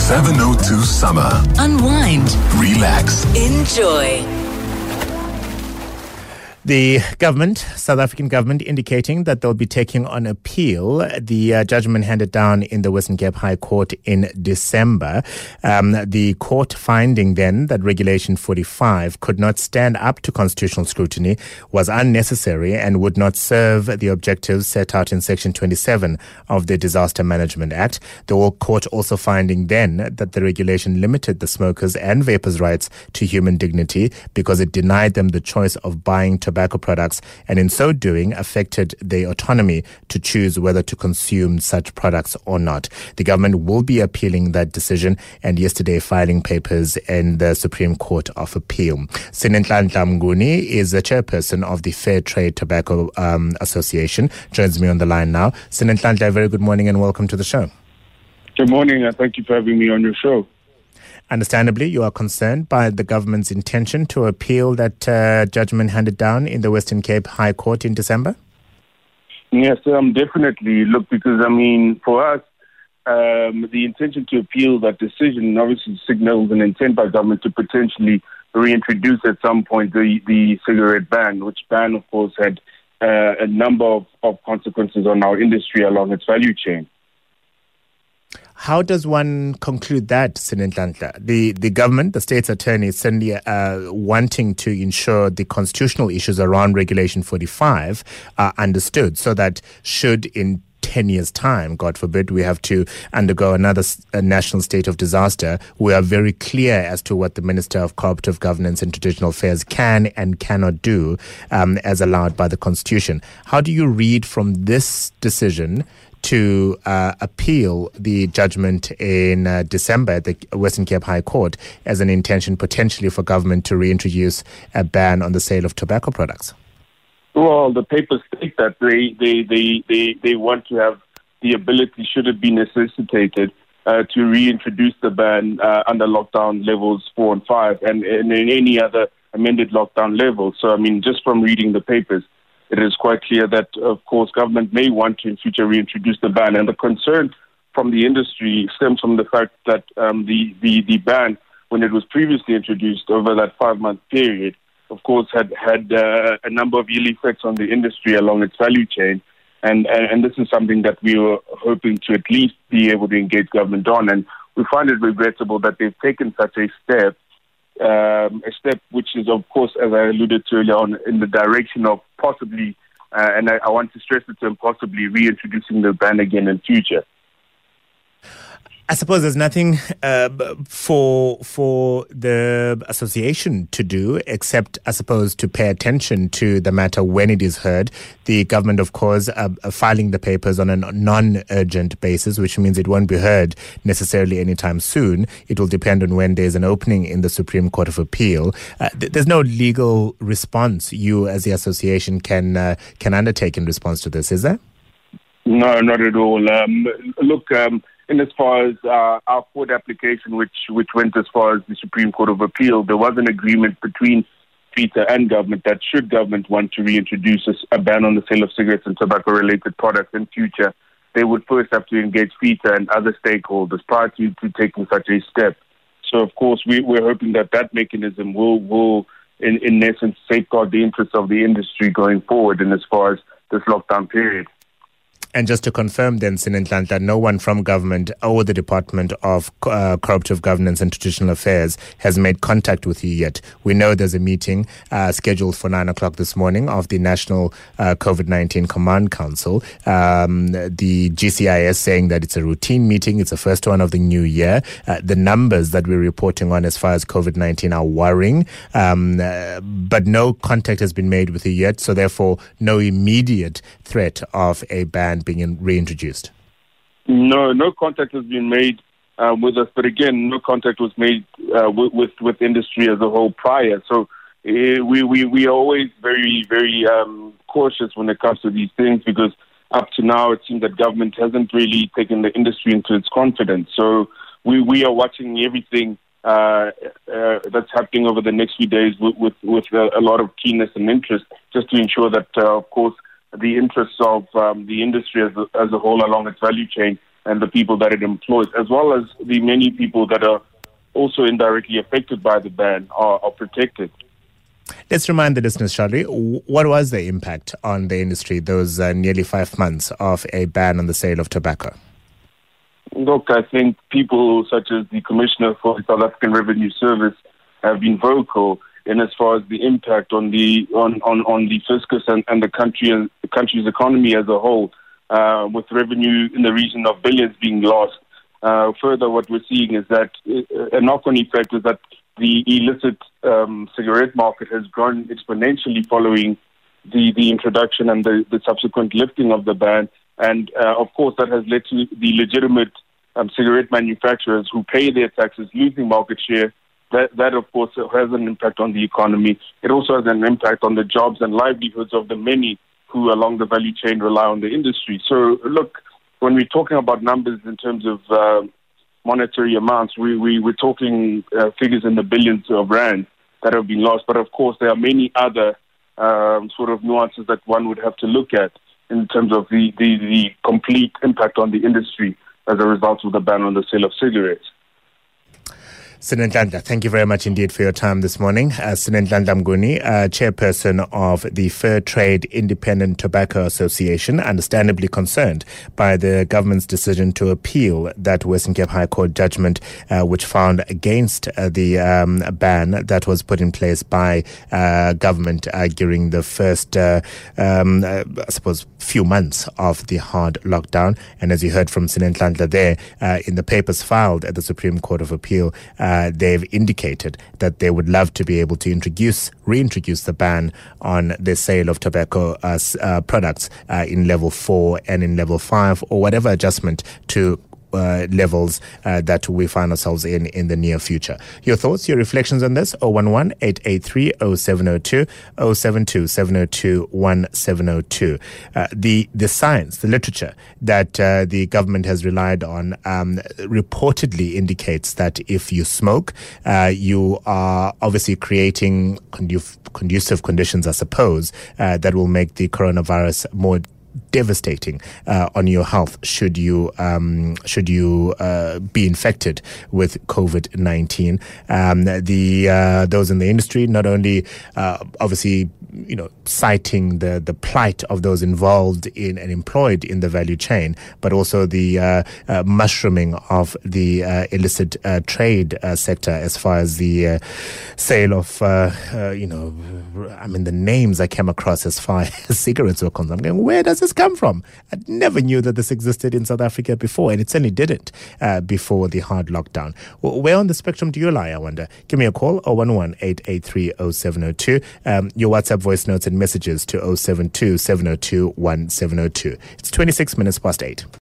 702 Summer. Unwind. Relax. Enjoy. The government, South African government, indicating that they'll be taking on appeal the judgment handed down in the Western Cape High Court in December. The court finding then that Regulation 45 could not stand up to constitutional scrutiny was unnecessary and would not serve the objectives set out in Section 27 of the Disaster Management Act. The court also finding then that the regulation limited the smokers' and vapors' rights to human dignity because it denied them the choice of buying tobacco products and in so doing affected their autonomy to choose whether to consume such products or not. The government will be appealing that decision and yesterday filing papers in the Supreme Court of Appeal. Sinenhlanhla Mnguni is the chairperson of the Fair Trade Tobacco Association. Joins me on the line now. Sinenhlanhla, very good morning and welcome to the show. Good morning and thank you for having me on your show. Understandably, you are concerned by the government's intention to appeal that judgment handed down in the Western Cape High Court in December? Yes, definitely. Look, because, for us, the intention to appeal that decision obviously signals an intent by government to potentially reintroduce at some point the cigarette ban, which ban, of course, had a number of consequences on our industry along its value chain. How does one conclude that, Sinenhlanhla? The government, the state's attorney, is certainly wanting to ensure the constitutional issues around Regulation 45 are understood so that should in 10 years' time, God forbid, we have to undergo another national state of disaster, we are very clear as to what the Minister of Cooperative Governance and Traditional Affairs can and cannot do as allowed by the Constitution. How do you read from this decision to appeal the judgment in December at the Western Cape High Court as an intention potentially for government to reintroduce a ban on the sale of tobacco products? Well, the papers state that they want to have the ability, should it be necessitated, to reintroduce the ban under lockdown levels 4 and 5 and in any other amended lockdown level. So, just from reading the papers, it is quite clear that, of course, government may want to in future reintroduce the ban. And the concern from the industry stems from the fact that the ban, when it was previously introduced over that 5-month period, of course, had a number of ill effects on the industry along its value chain. And this is something that we were hoping to at least be able to engage government on. And we find it regrettable that they've taken such a step which is, of course, as I alluded to earlier on, in the direction of possibly, and I want to stress the term possibly, reintroducing the ban again in future. I suppose there's nothing for the association to do except, I suppose, to pay attention to the matter when it is heard. The government, of course, filing the papers on a non-urgent basis, which means it won't be heard necessarily anytime soon. It will depend on when there's an opening in the Supreme Court of Appeal. There's no legal response you as the association can undertake in response to this, is there? No, not at all. In as far as our court application, which went as far as the Supreme Court of Appeal, there was an agreement between FETA and government that should government want to reintroduce a ban on the sale of cigarettes and tobacco-related products in future, they would first have to engage FETA and other stakeholders prior to taking such a step. So, of course, we're hoping that mechanism will in essence, safeguard the interests of the industry going forward in as far as this lockdown period. And just to confirm then, Sinenhlanhla, no one from government or the Department of Cooperative Governance and Traditional Affairs has made contact with you yet. We know there's a meeting scheduled for 9 o'clock this morning of the National COVID-19 Command Council. The GCIS saying that it's a routine meeting. It's the first one of the new year. The numbers that we're reporting on as far as COVID-19 are worrying, but no contact has been made with you yet. So therefore, no immediate threat of a ban being reintroduced. No contact has been made with us, but again, no contact was made with industry as a whole prior. So we are always very, very cautious when it comes to these things, because up to now it seems that government hasn't really taken the industry into its confidence. So we are watching everything that's happening over the next few days with a lot of keenness and interest, just to ensure that, of course, the interests of the industry as a whole along its value chain and the people that it employs, as well as the many people that are also indirectly affected by the ban are protected. Let's remind the listeners, Chaudhry, what was the impact on the industry, those nearly 5 months of a ban on the sale of tobacco? Look, I think people such as the Commissioner for the South African Revenue Service have been vocal in as far as the impact on the fiscus and the country's economy as a whole, with revenue in the region of billions being lost. Further, what we're seeing is that a knock-on effect is that the illicit cigarette market has grown exponentially following the introduction and the subsequent lifting of the ban. And, of course, that has led to the legitimate cigarette manufacturers who pay their taxes losing market share. That, of course, has an impact on the economy. It also has an impact on the jobs and livelihoods of the many who along the value chain rely on the industry. So, look, when we're talking about numbers in terms of monetary amounts, we're talking figures in the billions of rand that have been lost. But, of course, there are many other sort of nuances that one would have to look at in terms of the complete impact on the industry as a result of the ban on the sale of cigarettes. Sinenhlanhla, thank you very much indeed for your time this morning. Sinenhlanhla Mnguni, chairperson of the Fair Trade Independent Tobacco Association, understandably concerned by the government's decision to appeal that Western Cape High Court judgment, which found against the ban that was put in place by government during the first, I suppose, few months of the hard lockdown. And as you heard from Sinenhlanhla there, in the papers filed at the Supreme Court of Appeal, they've indicated that they would love to be able to reintroduce the ban on the sale of tobacco products in level 4 and in level 5, or whatever adjustment to levels that we find ourselves in the near future. Your thoughts, your reflections on this? 011-883-0702, 072-702-1702. The science, the literature that the government has relied on reportedly indicates that if you smoke, you are obviously creating conducive conditions, I suppose, that will make the coronavirus more devastating on your health should you be infected with COVID-19. Those in the industry not only obviously citing the plight of those involved in and employed in the value chain, but also the mushrooming of the illicit trade sector as far as the sale of the names I came across as far as cigarettes were concerned. I'm going, where does this come from? I never knew that this existed in South Africa before, and it certainly didn't before the hard lockdown. Where on the spectrum do you lie, I wonder? Give me a call, 011-883-0702. Your WhatsApp voice notes and messages to 072-702-1702. It's 26 minutes past 8.